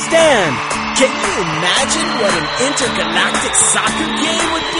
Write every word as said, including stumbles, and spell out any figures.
Stan, can you imagine what an intergalactic soccer game would be?